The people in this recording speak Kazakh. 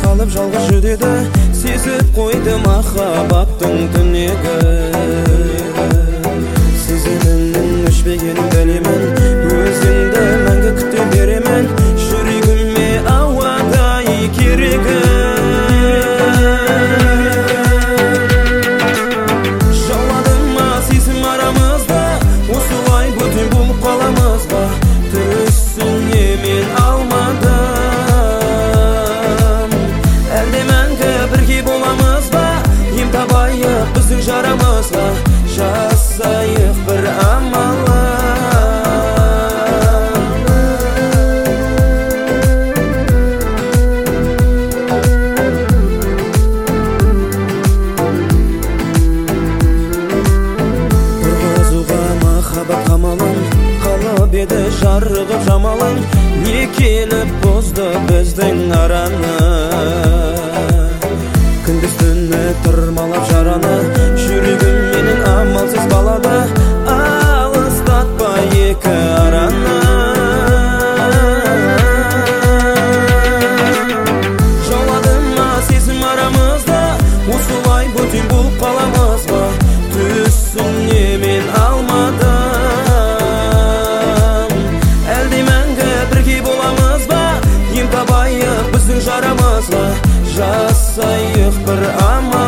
қалып жалғыз жүдеді, сезіп қойды махаббаттың түнегі. Сезіміңнің өшпегенін білемін, өзіңді мәңгі күте беремін, жүрегіме ауадай керегі. Жаулады ма сезім арамызда, осылай бөтен болып қаламыз ба? Түсіне мен алмадым, әлде мәңгі бірге боламыз ба? Ем табайық біздің жарамызға, жасайық бір амалы. Тұрғызуға махаббат қамалын, қалып еді жарығып жамалын, не келіп бұзды біздің араны? Күндіз түні тұрмалап жараны, жүрегім менің амалсыз балады, алыстатпа екі араны. Жаулады ма сезім арамызда, осылай бөтен болып қаламыз ба? Түсіне мен алмадым, әлде мәңгі бірге боламыз ба? Ем табайық біздің жарамызға, жасайық бір амал.